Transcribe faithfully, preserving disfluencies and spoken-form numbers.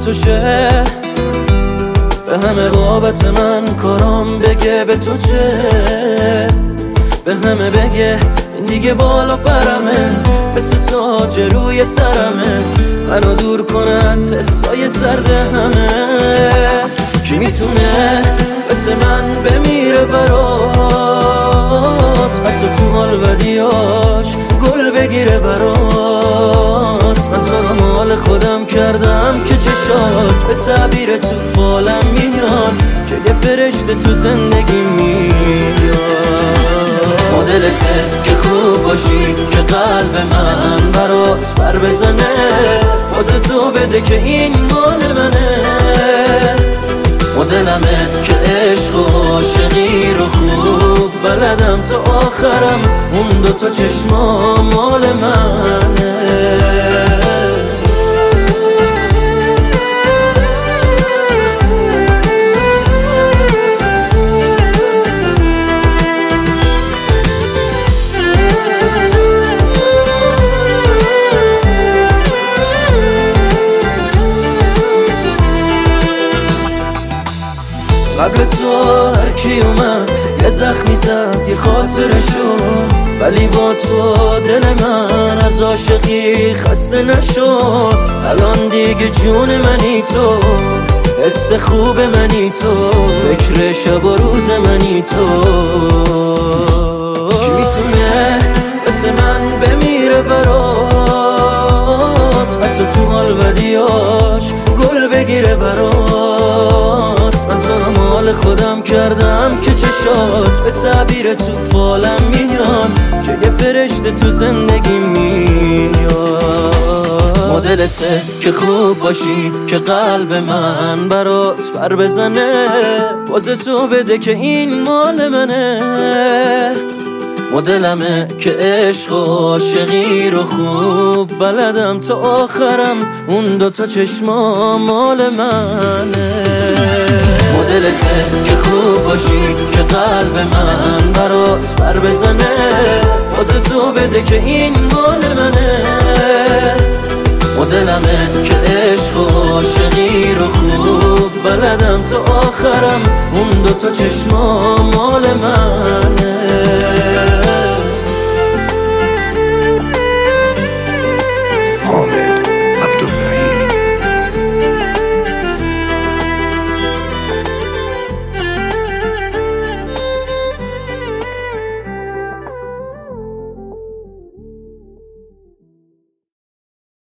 تو شه، به همه بابت من کارام بگه به تو چه، به همه بگه این دیگه بالا پرمه، مثل تاج روی سرمه، منو دور کنه از حسای سرد همه. کی میتونه مثل من بمیره برات، حتی تو حال بدیاش گل بگیره برات. من تو رو مال خودم کردم که چشات به تعبیر تو فالم میان، که یه فرشته تو زندگی میاد. مدلته که خوب باشی که قلب من برات بر بزنه، باز تو بده که این مال منه. مدلمه که عشق و عاشقی رو خوب بلدم تا آخرم، اون دوتا چشما مال منه. قبل تو هر کی اومد یه زخمی زد یه خاطرشو، ولی با تو دل من از عاشقی خسته نشد. الان دیگه جون منی تو، حس خوب منی تو، فکر شب و روز منی تو. کی میتونه مثل من بمیره برات، حتی تو حال بدیاش گل بگیره برات. من تو رو مال خودم کردم که چشات به تعبیر تو فالم میان، که یه فرشته تو زندگی میاد. مدلته که خوب باشی که قلب من برات بر بزنه، باز تو بده که این مال منه. مدلمه که عشق و عاشقی رو خوب بلدم تا آخرم، اون دوتا چشما مال منه. مدلته که خوب باشی که قلب من برات بر بزنه، باز تو بده که این مال منه. مدلمه که عشق و عاشقی رو خوب بلدم تا آخرم، اون دوتا چشما مال منه.